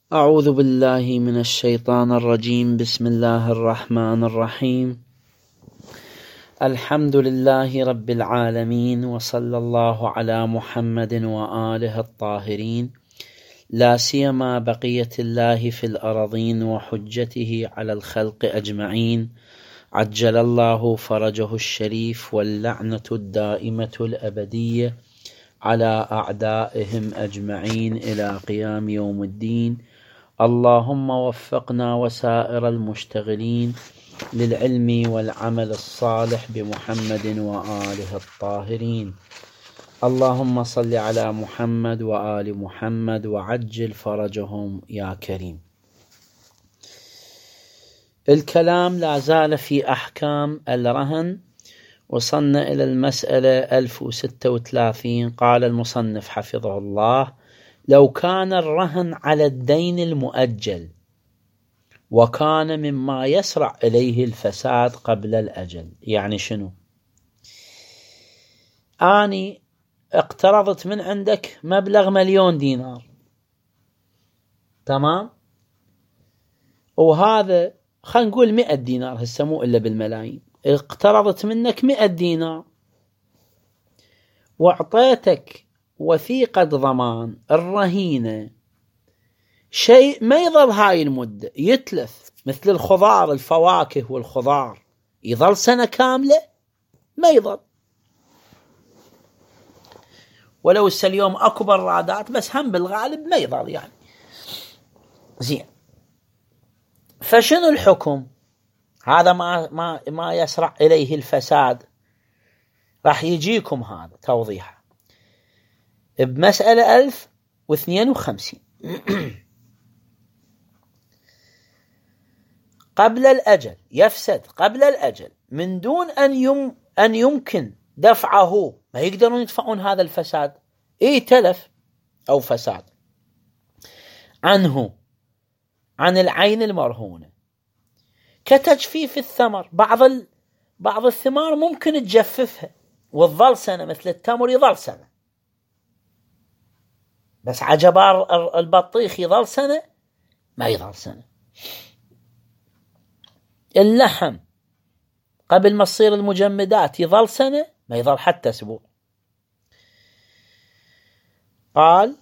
أعوذ بالله من الشيطان الرجيم. بسم الله الرحمن الرحيم. الحمد لله رب العالمين، وصلى الله على محمد وآله الطاهرين، لا سيما بقية الله في الأرضين وحجته على الخلق أجمعين، عجل الله فرجه الشريف، واللعنة الدائمة الأبدية على أعدائهم أجمعين إلى قيام يوم الدين. اللهم وفقنا وسائر المشتغلين للعلم والعمل الصالح بمحمد وآله الطاهرين. اللهم صل على محمد وآل محمد وعجل فرجهم يا كريم. الكلام لا زال في أحكام الرهن، وصلنا إلى المسألة 1036. قال المصنف حفظه الله: لو كان الرهن على الدين المؤجل وكان مما يسرع إليه الفساد قبل الأجل. يعني شنو؟ أني اقترضت من عندك مبلغ 1,000,000 دينار، تمام؟ وهذا خلينا نقول 100 دينار، هسه مو إلا بالملايين. اقترضت منك 100 دينار واعطيتك وثيقة ضمان الرهينة، شيء ما يظل هاي المدة، يتلف، مثل الخضار، الفواكه والخضار، يظل سنة كاملة؟ ما يظل. ولو اليوم أكو برادات، بس هم بالغالب ما يظل يعني. زين، فشنو الحكم؟ هذا ما يسرع إليه الفساد، راح يجيكم هذا توضيح بمسألة 1052. قبل الأجل، يفسد قبل الأجل من دون أن يمكن دفعه. ما يقدرون يدفعون هذا الفساد، تلف أو فساد عنه، عن العين المرهونة، كتجفيف الثمر. بعض الثمار ممكن تجففها وتظل سنة، مثل التمر يظل سنة، بس عجبار البطيخ يظل سنة؟ ما يظل سنة. اللحم قبل ما تصير المجمدات يظل سنة؟ ما يظل حتى أسبوع. قال: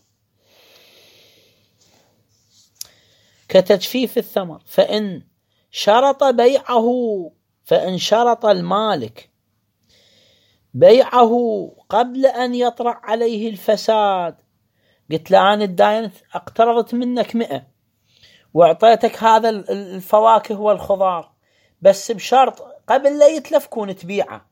كتجفيف الثمر، فإن شرط المالك بيعه قبل أن يطرأ عليه الفساد. قلت له أنا الداين اقترضت منك 100 واعطيتك هذا الفواكه والخضار، بس بشرط قبل لا يتلف كون تبيعه.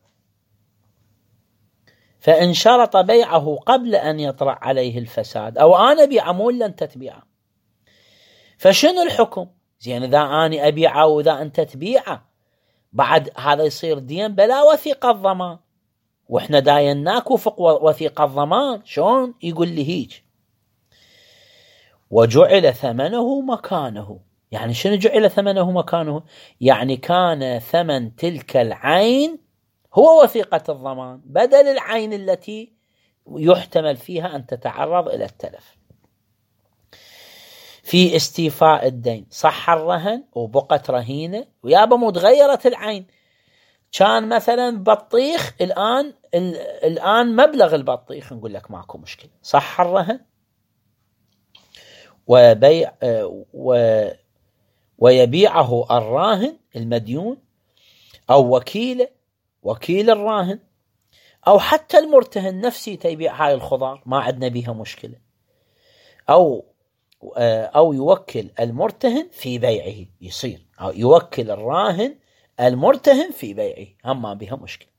فإن شرط بيعه قبل أن يطرأ عليه الفساد، أو أنا أبيعه مو إلا أنت تبيعه، فشنو الحكم؟ زين، إذا أنا أبيعه وإذا أنت تبيعه، بعد هذا يصير دين بلا وثيقة ضمان، وإحنا دايناك وفق وثيقة ضمان. شون يقول لي هيك؟ وجعل ثمنه مكانه. يعني شنو جعل ثمنه مكانه؟ يعني كان ثمن تلك العين هو وثيقة الضمان، بدل العين التي يحتمل فيها أن تتعرض إلى التلف. في استيفاء الدين صح الرهن وبقت رهينة، ويابا متغيرت العين. كان مثلا بطيخ، الآن مبلغ البطيخ، نقول لك ماكو مشكلة، صح الرهن ويبيعه الراهن المديون، أو وكيل الراهن، أو حتى المرتهن نفسي تبيع هاي الخضار، ما عندنا بيها مشكلة، أو يوكل المرتهن في بيعه، يصير أو يوكل الراهن المرتهن في بيعه، هم ما بيها مشكلة.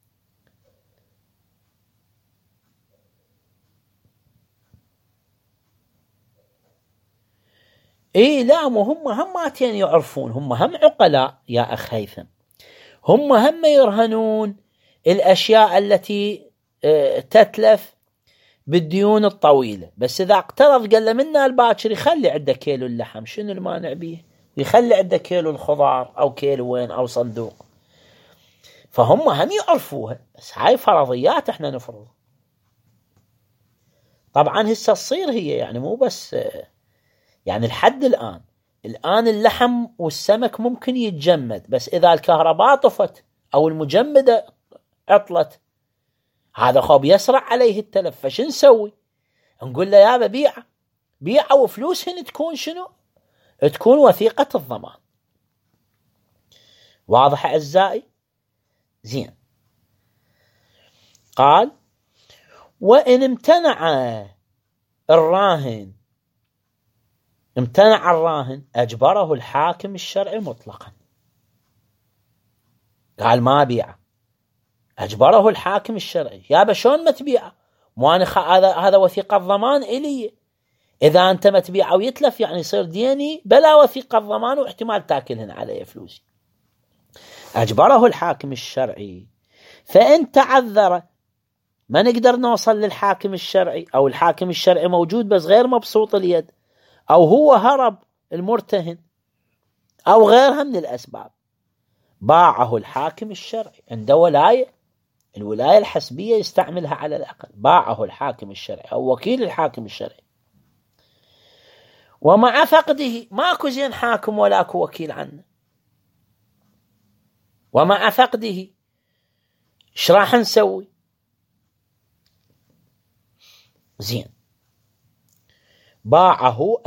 لا، هم ماتين يعرفون، هم عقلاء يا أخ هيثم، هم يرهنون الأشياء التي تتلف بالديون الطويلة. بس إذا اقترض قال له منا الباكر يخلي عنده كيلو اللحم، شنو المانع بيه؟ يخلي عنده كيلو الخضار أو كيلو وين أو صندوق. فهم يعرفوها، بس هاي فرضيات احنا نفرض. طبعا هسه تصير هي يعني مو بس يعني الحد الآن اللحم والسمك ممكن يتجمد، بس إذا الكهرباء طفت أو المجمدة عطلت هذا خوب يسرع عليه التلف، فش نسوي؟ نقول له يابا بيعه وفلوسهن تكون شنو؟ تكون وثيقة الضمان. واضح أعزائي؟ زين. قال وإن امتنع الراهن أجبره الحاكم الشرعي مطلقا. قال ما بيعه، أجبره الحاكم الشرعي. يابا شلون ما تبيعه؟ مو أنا هذا وثيقة ضمان إلي، إذا أنت ما تبيعه ويتلف يعني يصير ديني بلا وثيقة ضمان واحتمال تاكلهن علي فلوسي. أجبره الحاكم الشرعي. فإن تعذر، ما نقدر نوصل للحاكم الشرعي، أو الحاكم الشرعي موجود بس غير مبسوط اليد، أو هو هرب المرتهن، أو غيرها من الأسباب، باعه الحاكم الشرعي. عنده ولاية، الولاية الحسبية يستعملها على الأقل. باعه الحاكم الشرعي أو وكيل الحاكم الشرعي، ومع فقده ماكو زين حاكم ولاكو وكيل عنه، ومع فقده ايش راح نسوي؟ زين. باعه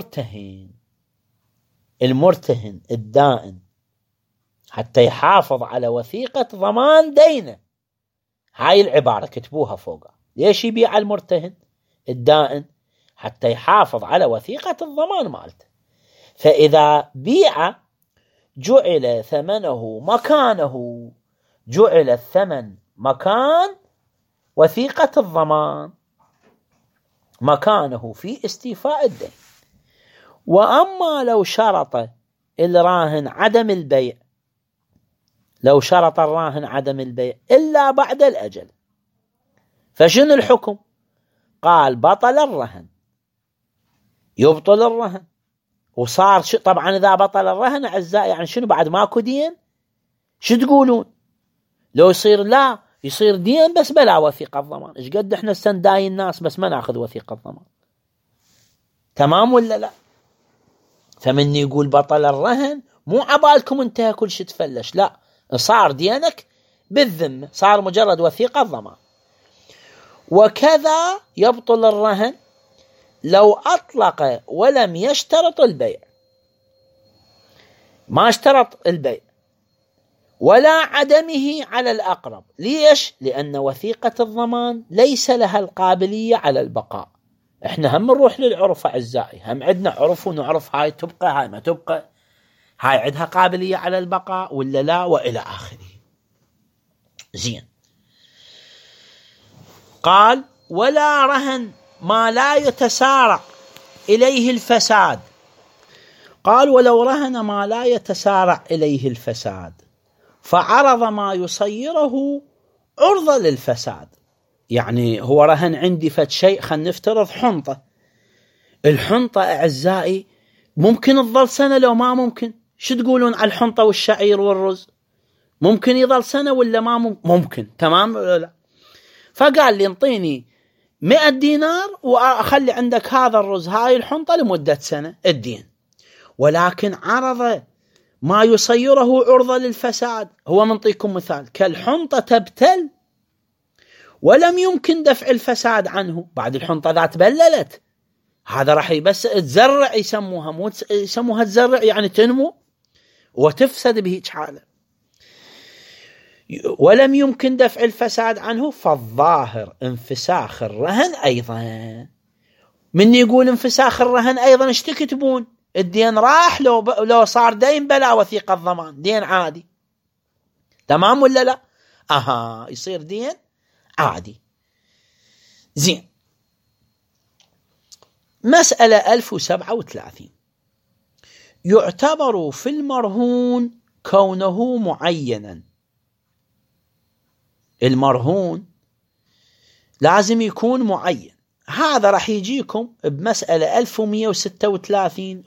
المرتهن الدائن حتى يحافظ على وثيقة ضمان دينه. هاي العبارة كتبوها فوقها. ليش يبيع المرتهن الدائن؟ حتى يحافظ على وثيقة الضمان مالته. فإذا بيع جعل ثمنه مكانه، جعل الثمن مكان وثيقة الضمان، مكانه في استيفاء الدين. وأما لو شرط الراهن عدم البيع، لو شرط الراهن عدم البيع إلا بعد الأجل، فشنو الحكم؟ قال بطل الرهن، يبطل الرهن. وصار طبعا إذا بطل الرهن أعزائي يعني شنو؟ بعد ماكو دين. شو تقولون لو يصير؟ لا، يصير دين بس بلا وثيقة ضمان. إيش قد إحنا استنداي الناس بس ما ناخذ وثيقة ضمان. تمام ولا لا؟ فمن يقول بطل الرهن مو عبالكم انتهى كل شيء تفلش، لا، صار دينك بالذمة، صار مجرد وثيقة ضمان. وكذا يبطل الرهن لو أطلق ولم يشترط البيع، ما اشترط البيع ولا عدمه على الأقرب. ليش؟ لأن وثيقة الضمان ليس لها القابلية على البقاء. احنا هم نروح للعرف أعزائي، هم عندنا عرف ونعرف هاي تبقى هاي ما تبقى، هاي عندها قابلية على البقاء ولا لا، وإلى آخره. زين. قال ولا رهن ما لا يتسارع إليه الفساد. قال ولو رهن ما لا يتسارع إليه الفساد فعرض ما يصيره عرضة للفساد. يعني هو رهن عندي فد شيء، خلينا نفترض حنطة. الحنطة أعزائي ممكن تظل سنة لو ما ممكن. شو تقولون على الحنطة والشعير والرز؟ ممكن يظل سنة ولا ما ممكن؟ تمام ولا لا؟ فقال لي انطيني 100 دينار وأخلي عندك هذا الرز هاي الحنطة لمدة سنة الدين. ولكن عرض ما يصيره عرضة للفساد. هو منطيكم مثال، كالحنطة تبتل ولم يمكن دفع الفساد عنه. بعد الحنطة ذات بللت، هذا راح بس تزرع، يسموها مو يسموها تزرع يعني تنمو وتفسد بهيج حالة، ولم يمكن دفع الفساد عنه. فالظاهر انفساخ الرهن أيضا. من يقول انفساخ الرهن أيضا ايش تكتبون؟ الدين راح لو صار دين بلا وثيقة ضمان، دين عادي. تمام ولا لا؟ يصير دين عادي. زين. مسألة 1037. يعتبر في المرهون كونه معينا. المرهون لازم يكون معين. هذا راح يجيكم بمسألة 1136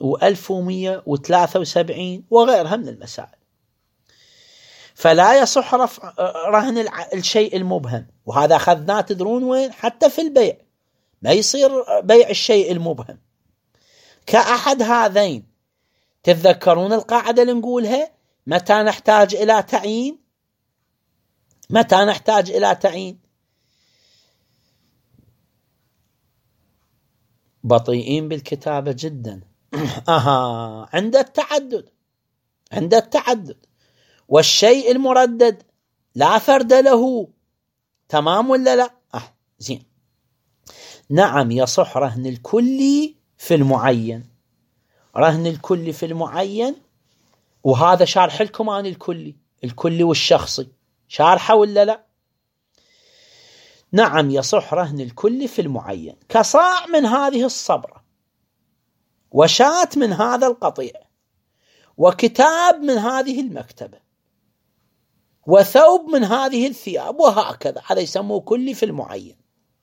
و1173 وغيرها من المسائل. فلا يصح رفع رهن الشيء المبهم، وهذا أخذناه تدرون وين؟ حتى في البيع ما يصير بيع الشيء المبهم. كأحد هذين. تتذكرون القاعدة اللي نقولها؟ متى نحتاج إلى تعيين؟ متى نحتاج إلى تعيين؟ بطيئين بالكتابة جدا. عند التعدد، عند التعدد والشيء المردد لا فرد له. تمام ولا لا؟ زين. نعم يصح رهن الكلي في المعين، رهن الكلي في المعين، وهذا شارح لكم عن الكلي والشخصي، شارحه ولا لا؟ نعم يصح رهن الكلي في المعين، كصاع من هذه الصبرة، وشاة من هذا القطيع، وكتاب من هذه المكتبة، وثوب من هذه الثياب، وهكذا. هذا يسموه كلي في المعين.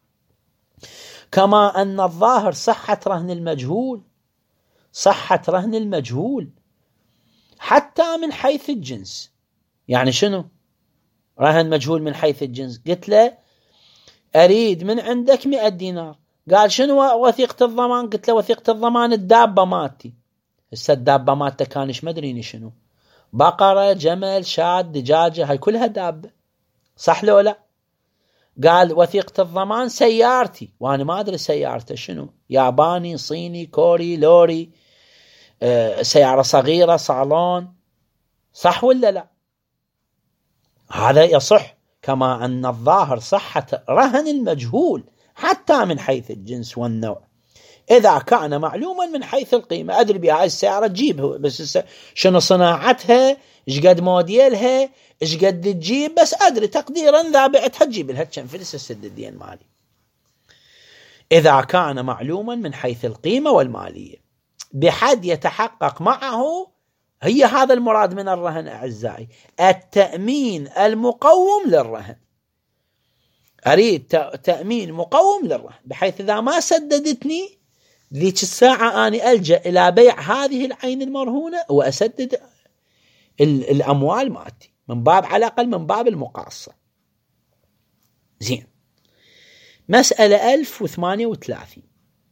كما أن الظاهر صحة رهن المجهول، صحة رهن المجهول حتى من حيث الجنس. يعني شنو رهن مجهول من حيث الجنس؟ قلت له أريد من عندك 100 دينار. قال شنو وثيقة الضمان؟ قلت له وثيقة الضمان الدابة ماتي. هسه الدابة ماتة كانش مدريني شنو، بقرة، جمل، شاة، دجاجة، هاي كلها دابة، صح لو لا؟ قال وثيقة الضمان سيارتي، وانا ما ادري سيارته شنو، ياباني، صيني، كوري، لوري، سيارة صغيرة، صالون، صح ولا لا؟ هذا يصح. كما أن الظاهر صحة رهن المجهول حتى من حيث الجنس والنوع، إذا كان معلوما من حيث القيمة. أدري بها السيارة تجيبها، بس شنو صناعتها، إيش قد موديلها، إيش قد تجيب، بس أدري تقديرا إذا بعتها تجيب لها كم فلس السد الدين مالي. إذا كان معلوما من حيث القيمة والمالية بحد يتحقق معه، هي هذا المراد من الرهن أعزائي، التأمين المقوم للرهن. أريد تأمين مقوم للرهن، بحيث إذا ما سددتني ذيك الساعة أنا ألجأ إلى بيع هذه العين المرهونة وأسدد الأموال مالتي، من باب على الأقل من باب المقاصة. زين. مسألة 1038.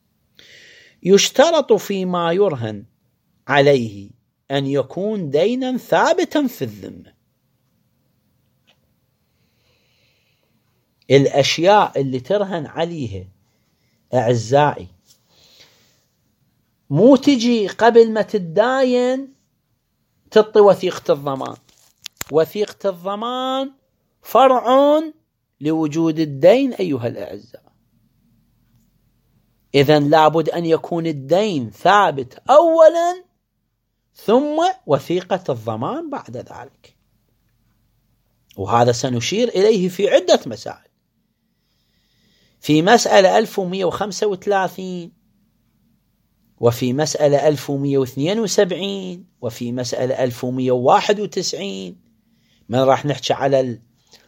يشترط فيما يرهن عليه أن يكون دينا ثابتا في الذمة. الأشياء اللي ترهن عليها أعزائي مو تجي قبل ما تداين تعطي وثيقة الضمان. وثيقة الضمان فرع لوجود الدين أيها الأعزاء. إذن لابد أن يكون الدين ثابت أولا، ثم وثيقة الضمان بعد ذلك. وهذا سنشير إليه في عدة مسائل. في مسألة 1135، وفي مسألة 1172، وفي مسألة 1191، من راح نحكي على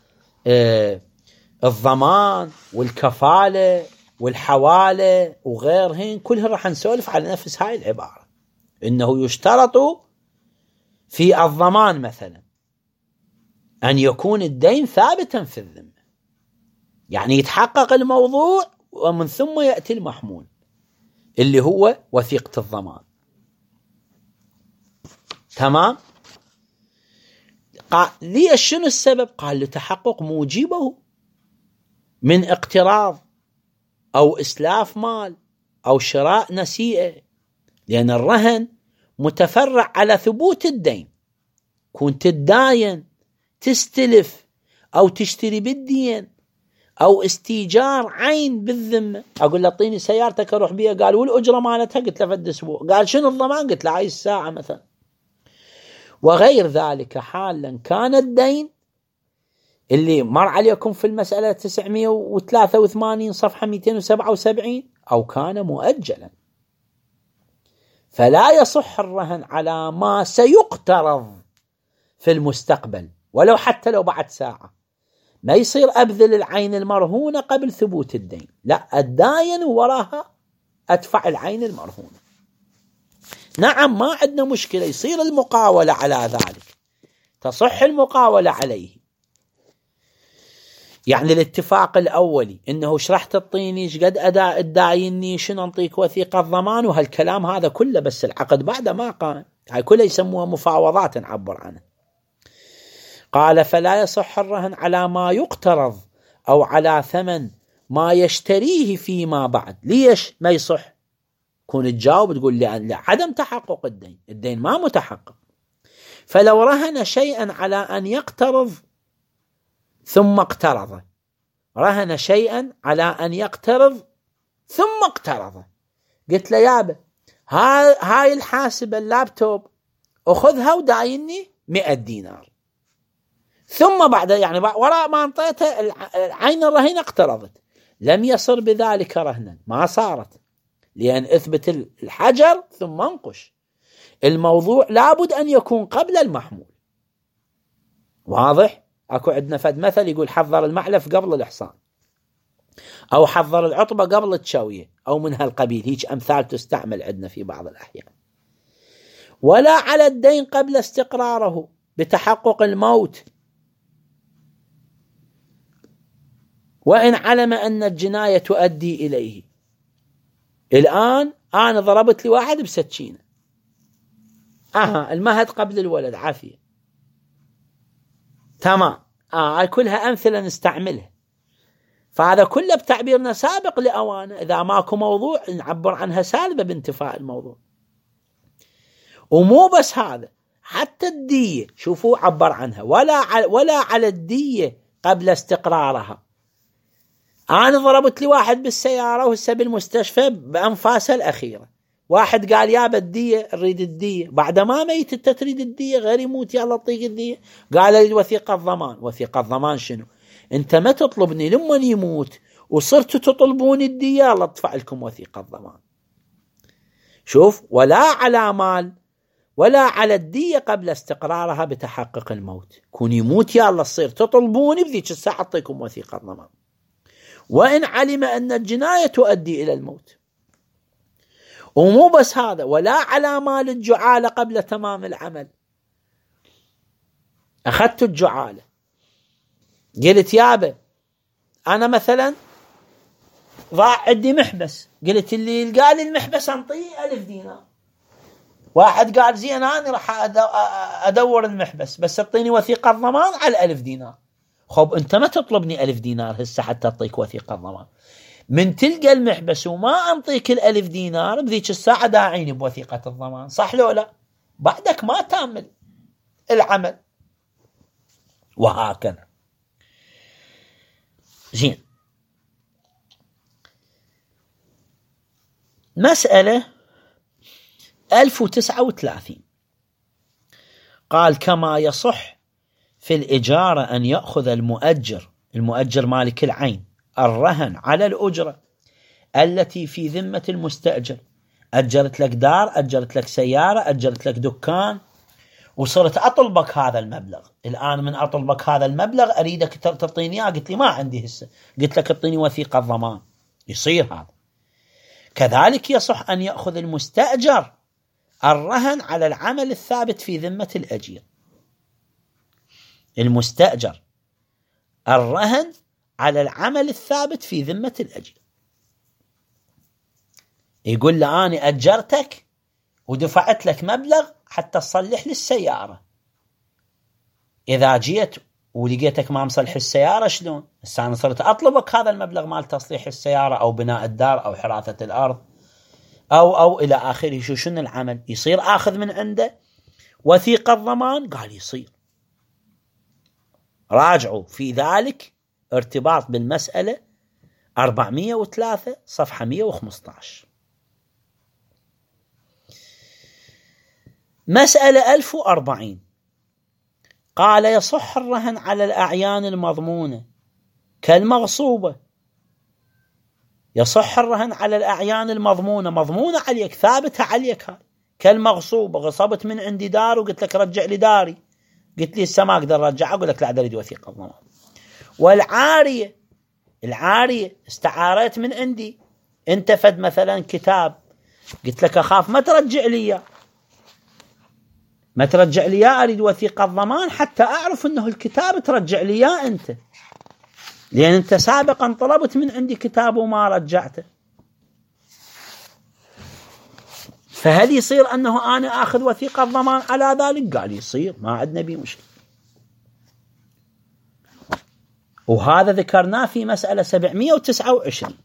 الضمان والكفالة والحوالة وغيرهن، كلها راح نسولف على نفس هاي العبارة، إنه يشترط في الضمان مثلا أن يكون الدين ثابتا في الذمة، يعني يتحقق الموضوع ومن ثم يأتي المحمول اللي هو وثيقة الضمان. تمام. قال لي شنو السبب؟ قال لتحقق موجبه من اقتراض أو إسلاف مال أو شراء نسيئة، لأن الرهن متفرع على ثبوت الدين. كنت تداين، تستلف، أو تشتري بالدين، أو استيجار عين بالذمة. أقول له اعطيني سيارتك أروح بيها، قال والأجرة مالتها؟ قلت له فد أسبوع. قال شنو الضمان؟ قلت له هاي الساعة مثلا. وغير ذلك حالا كان الدين اللي مر عليكم في المسألة 983 صفحة 277، أو كان مؤجلا، فلا يصح الرهن على ما سيقترض في المستقبل، ولو حتى لو بعد ساعة. ما يصير أبذل العين المرهونة قبل ثبوت الدين، لا، الداين وراها أدفع العين المرهونة. نعم ما عندنا مشكلة، يصير المقاولة على ذلك، تصح المقاولة عليه. يعني الاتفاق الأولي إنه ايش راح تعطيني، ايش قد تدايني، شنو انطيك وثيقة ضمان، وهالكلام هذا كله، بس العقد بعد ما قام، هاي كلها يسموها مفاوضات نعبر عنها. قال فلا يصح الرهن على ما يقترض أو على ثمن ما يشتريه فيما بعد. ليش ما يصح؟ كون تجاوب تقول لي عدم تحقق الدين ما متحقق. فلو رهن شيئا على أن يقترض ثم اقترض، رهن شيئا على أن يقترض ثم اقترض، قلت له يابا هاي الحاسبة اللابتوب أخذها ودايني 100 دينار، ثم بعد يعني وراء ما انطيته عين الرهين اقترضت، لم يصر بذلك رهنا، ما صارت، لأن اثبت الحجر ثم انقش. الموضوع لابد أن يكون قبل المحمول. واضح؟ أكو عندنا فد مثل يقول حضر المعلف قبل الإحصان، أو حضر العطبة قبل التشوية، أو من هالقبيل، هيك أمثال تستعمل عندنا في بعض الأحيان. ولا على الدين قبل استقراره بتحقق الموت، وإن علم أن الجناية تؤدي إليه. الآن أنا ضربت لي واحد بسكينة، المهد قبل الولد، عافية، تمام، كلها أمثلة نستعملها. فهذا كله بتعبيرنا سابق لأوانه، إذا ماكو موضوع نعبر عنها سالبة بانتفاء الموضوع. ومو بس هذا، حتى الدية شوفوا عبر عنها، ولا على الدية قبل استقرارها. أنا ضربت لي واحد بالسيارة وهسه بالمستشفى بأنفاسه الأخيرة، واحد قال يا الدية، نريد الدية، بعد ما ميت انت تريد الدية، غير يموت يلا اعطيك الدية. قال لي وثيقة ضمان. وثيقة ضمان شنو؟ انت ما تطلبني لما يموت وصرتوا تطلبون الدية، يلا ادفع لكم وثيقة ضمان. شوف، ولا على مال ولا على الدية قبل استقرارها بتحقق الموت، كون يموت يلا تصير تطلبوني بذيك الساعة اعطيكم وثيقة ضمان. وإن علم أن الجناية تؤدي إلى الموت. ومو بس هذا، ولا على مال الجعالة قبل تمام العمل. أخذت الجعالة، قلت يابا أنا مثلا ضاع عندي محبس، قلت اللي يلقى لي المحبس أنطيه 1000 دينار. واحد قال زين أنا راح أدور المحبس، بس أعطيني وثيقة ضمان على 1000 دينار. خب أنت ما تطلبني 1000 دينار هسه حتى أعطيك وثيقة ضمان، من تلقى المحبس وما أنطيك 1000 دينار بذيك الساعة داعيني بوثيقة الضمان، صح لو لا؟ بعدك ما تعمل العمل. وهكذا. زين، مسألة 1039 قال كما يصح في الإجارة أن يأخذ المؤجر مالك العين الرهن على الأجرة التي في ذمة المستأجر. أجرت لك دار، أجرت لك سيارة، أجرت لك دكان، وصرت أطلبك هذا المبلغ. الآن من أطلبك هذا المبلغ أريدك تعطيني إياه، قلت لي ما عندي هسه، قلت لك اعطيني وثيقة ضمان، يصير هذا. كذلك يصح أن يأخذ المستأجر الرهن على العمل الثابت في ذمة الأجير. المستأجر الرهن على العمل الثابت في ذمة الأجير، يقول له أنا أجرتك ودفعت لك مبلغ حتى تصلح لي السيارة، إذا جيت ولقيتك ما مصلح السيارة شلون؟ هسه أنا صرت أطلبك هذا المبلغ مال تصليح السيارة أو بناء الدار أو حراثة الأرض أو إلى آخره. شنو العمل؟ يصير آخذ من عنده وثيقة ضمان؟ قال يصير. راجعوا في ذلك ارتباط بالمسألة 403 صفحة 115. مسألة 1040 قال يصح الرهن على الأعيان المضمونة كالمغصوبة. يصح الرهن على الأعيان المضمونة، مضمونة عليك، ثابتة عليك، هاي كالمغصوبة. غصبت من عندي دار وقلت لك رجع لي داري، قلت لي السما أقدر رجع، أقول لك لا أريد وثيقة ضمان. والعارية، العارية استعارت من عندي، أنت فد مثلا كتاب، قلت لك أخاف ما ترجع لي، ما ترجع لي، أريد وثيقة ضمان حتى أعرف أنه الكتاب ترجع لي أنت. لأن أنت سابقا طلبت من عندي كتاب وما رجعته، فهل يصير أنه أنا أخذ وثيقة ضمان على ذلك؟ قال يصير، ما عندنا به مشكلة. وهذا ذكرناه في مسألة 729.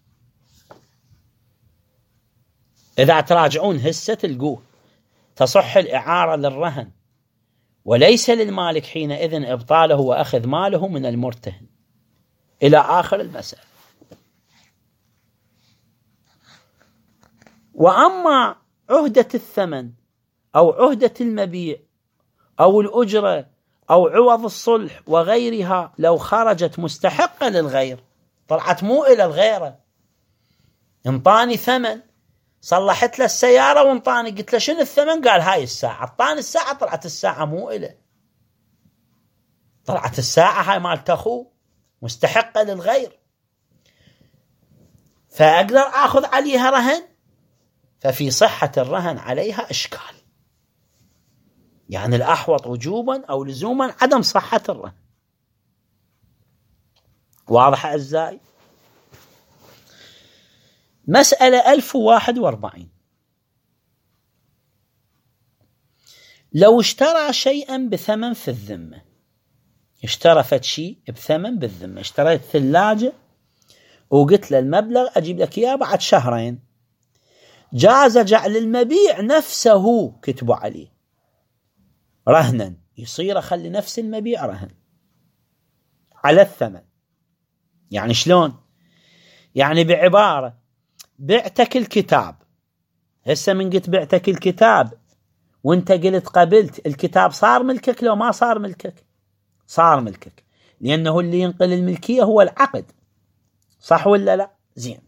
إذا تراجعون هسه تلقوه تصح الإعارة للرهن وليس للمالك حينئذ إبطاله وأخذ ماله من المرتهن إلى آخر المسألة. وأما عهدة الثمن أو عهدة المبيع أو الأجرة أو عوض الصلح وغيرها لو خرجت مستحقة للغير، طلعت مو إلى الغيرة، انطاني ثمن صلحت له السيارة وانطاني، قلت له شنو الثمن؟ قال هاي الساعة، اعطاني الساعة، طلعت الساعة مو إله، طلعت الساعة هاي مالت أخوه مستحقة للغير، فأقدر أخذ عليها رهن، ففي صحة الرهن عليها إشكال، يعني الأحوط وجوبا أو لزوما عدم صحة الرهن. واضح أعزائي؟ مسألة 1041. لو اشترى شيئا بثمن في الذمة، اشترى فد شيء بثمن بالذمة، اشتريت ثلاجة وقلت له المبلغ أجيب لك إياه بعد شهرين، جاز جعل المبيع نفسه كتبوا عليه رهنا، يصير أخلي نفس المبيع رهن على الثمن. يعني شلون؟ يعني بعبارة بعتك الكتاب، هسه من قلت بعتك الكتاب وانت قلت قبلت، الكتاب صار ملكك لو ما صار ملكك؟ صار ملكك، لأنه اللي ينقل الملكية هو العقد، صح ولا لا؟ زين.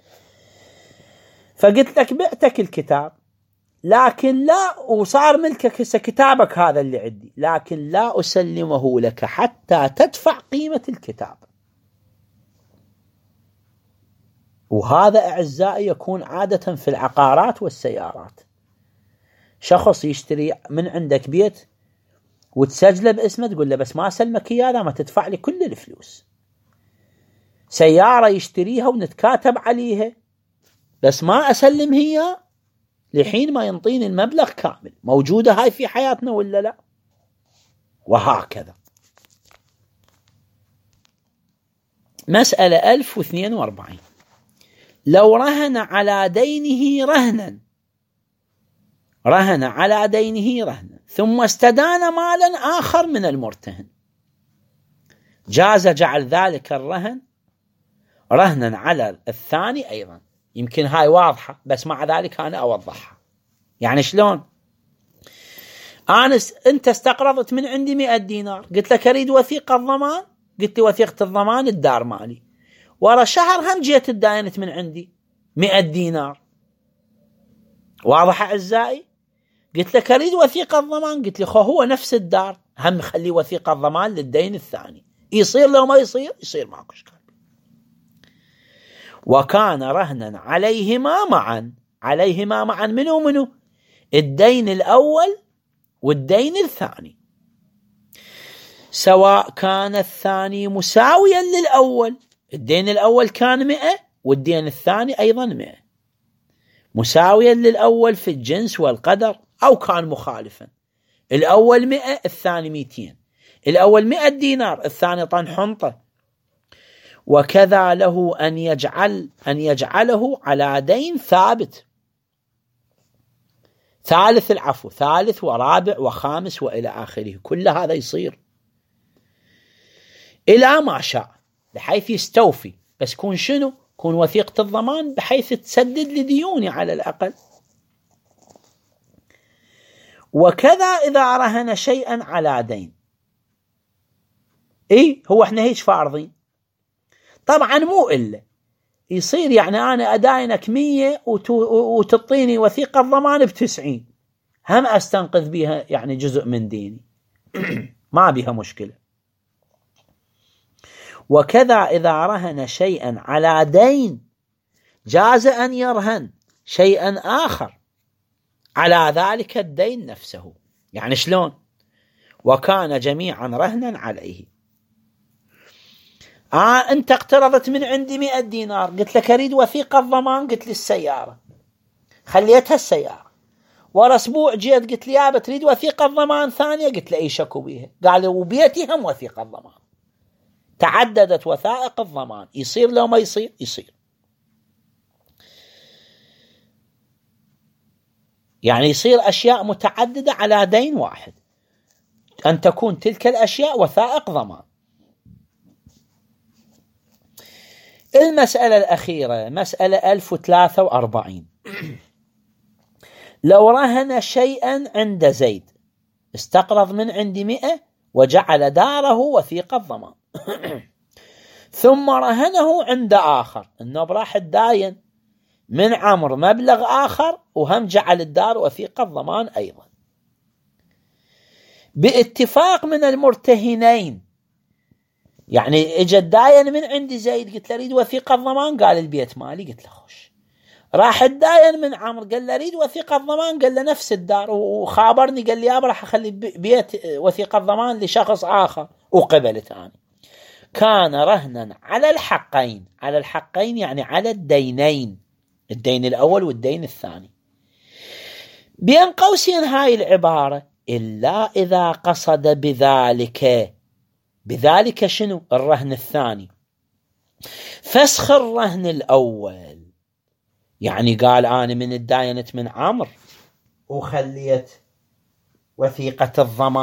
فقلت لك بعتك الكتاب لكن لا، وصار ملكك هسه كتابك هذا اللي عندي، لكن لا أسلمه لك حتى تدفع قيمة الكتاب. وهذا أعزائي يكون عادة في العقارات والسيارات. شخص يشتري من عندك بيت وتسجله باسمه، تقول له بس ما أسلمك إياه ما تدفع لي كل الفلوس. سيارة يشتريها ونتكاتب عليها بس ما أسلم هي لحين ما ينطيني المبلغ كامل. موجودة هاي في حياتنا ولا لا؟ وهكذا. مسألة 1042. لو رهن على دينه رهنا ثم استدان مالا آخر من المرتهن، جاز جعل ذلك الرهن رهنا على الثاني أيضا. يمكن هاي واضحة بس مع ذلك أنا أوضحها. يعني شلون؟ أنت استقرضت من عندي 100 دينار، قلت لك أريد وثيقة ضمان، قلت لي وثيقة الضمان الدار مالي، ورا شهر هم جيت تداينت من عندي 100 دينار. واضح أعزائي؟ قلت لك أريد وثيقة ضمان، قلت لي هو نفس الدار، هم خلي وثيقة ضمان للدين الثاني. يصير لو ما يصير؟ يصير ماكو إشكال. وكان رهنا عليهما معا منو؟ الدين الأول والدين الثاني، سواء كان الثاني مساويا للأول، الدين الأول كان 100 والدين الثاني أيضا 100، مساويا للأول في الجنس والقدر، أو كان مخالفا، الأول 100 الثاني 200، الأول 100 دينار الثاني طن حنطة. وكذا له أن يجعله على دين ثابت، ثالث ورابع وخامس وإلى آخره، كل هذا يصير إلى ما شاء بحيث يستوفي، بس كون شنو؟ كون وثيقة الضمان بحيث تسدد لديوني على الأقل. وكذا إذا رهن شيئا على دين، هو احنا هيش فارضين طبعا، مو إلا يصير يعني أنا أداينك 100 وتعطيني وثيقة ضمان ب90، هم أستنقذ بها يعني جزء من ديني ما بها مشكلة. وكذا إذا رهن شيئا على دين جاز أن يرهن شيئا آخر على ذلك الدين نفسه. يعني شلون؟ وكان جميعا رهنا عليه. أنت اقترضت من عندي 100 دينار، قلت لك أريد وثيقة ضمان، قلت لي السيارة، خليتها السيارة. ورا أسبوع جيت قلت لي يابا تريد وثيقة ضمان ثانية، قلت له أي شكو بيها، قال وبيتي هم وثيقة ضمان. تعددت وثائق الضمان. يصير لو ما يصير؟ يصير. يعني يصير أشياء متعددة على دين واحد، أن تكون تلك الأشياء وثائق ضمان. المسألة الأخيرة مسألة 1043. لو رهن شيئا عند زيد، استقرض من عند 100 وجعل داره وثيقة ضمان ثم رهنه عند آخر، إنه راح الداين من عمرو مبلغ آخر وهم جعل الدار وثيقة ضمان أيضا، باتفاق من المرتهنين. يعني اجى الداين من عند زيد، قلت له اريد وثيقة ضمان، قال البيت مالي، قلت له خوش. راح الداين من عمرو قال له اريد وثيقة ضمان، قال له نفس الدار، وخابرني قال لي يابا راح اخلي بيت وثيقة ضمان لشخص آخر، وقبلت أنا. كان رهنا على الحقين. على الحقين يعني على الدينين، الدين الأول والدين الثاني. بين قوسين هاي العبارة إلا إذا قصد بذلك شنو؟ الرهن الثاني، فسخ الرهن الأول. يعني قال أنا من الداينة من عمرو وخليت وثيقة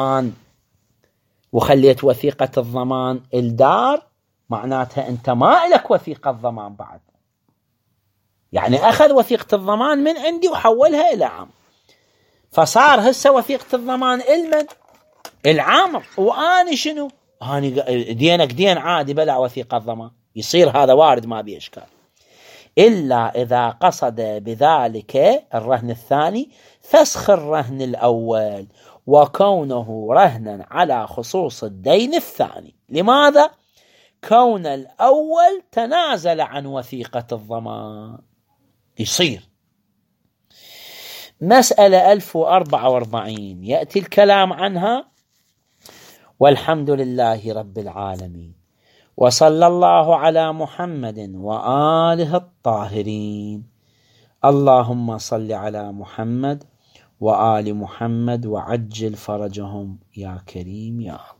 الضمان الدار، معناتها أنت ما لك وثيقة الضمان بعد. يعني أخذ وثيقة الضمان من عندي وحولها إلى عمرو، فصار هسه وثيقة الضمان المن؟ العمر. وأنا شنو؟ أنا دينك دين عادي بلا وثيقة ضمان. يصير هذا وارد ما بإشكال، إلا إذا قصد بذلك الرهن الثاني فسخ الرهن الأول وكونه رهنا على خصوص الدين الثاني. لماذا؟ كون الأول تنازل عن وثيقة الضمان. يصير. مسألة 1044 يأتي الكلام عنها. والحمد لله رب العالمين، وصلى الله على محمد وآله الطاهرين. اللهم صل على محمد وآل محمد وعجل فرجهم يا كريم يا الله.